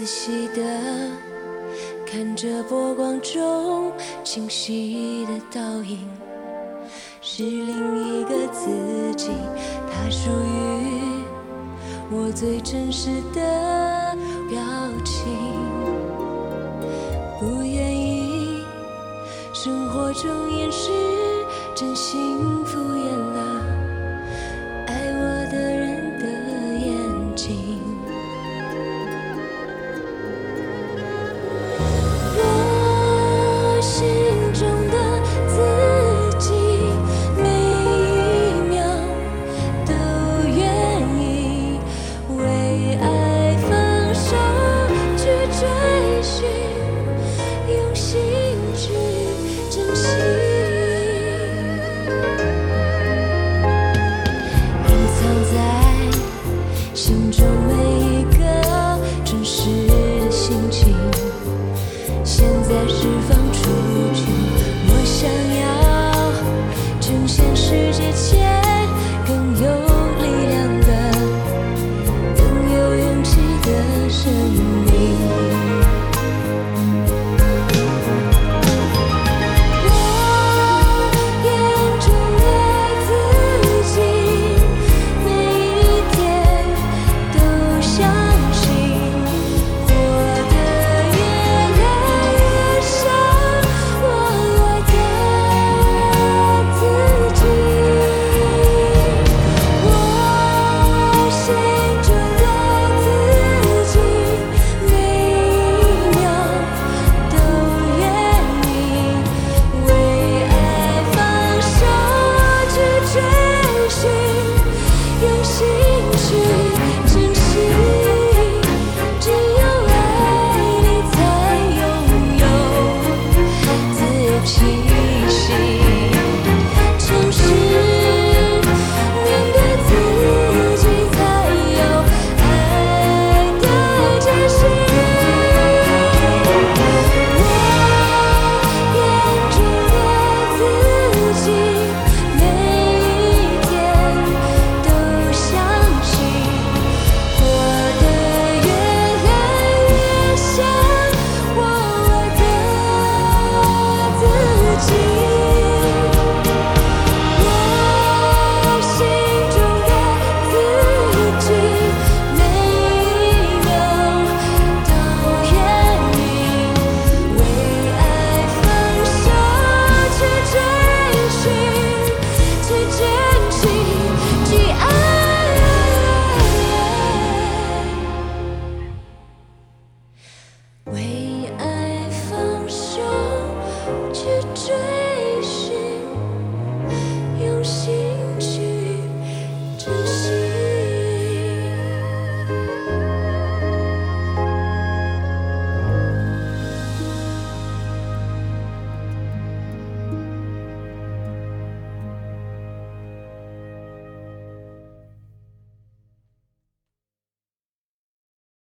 细地看着波光中清晰的倒影，是另一个自己，它属于我最真实的表情。不愿意生活中掩饰真心敷衍了爱我的人的眼睛。我心中的自己每一秒都愿意为爱放手去追寻，用心去珍惜，隐藏在心中每一个真实的心情，现在释放出去。我想要呈现世界前更有力量的、更有勇气的生命。我眼中的自己每一天都相信，活得越来越像我爱的自己。我心中的自己每一秒都愿意为爱放手去追寻，用心去珍惜，只有爱你才拥有自己。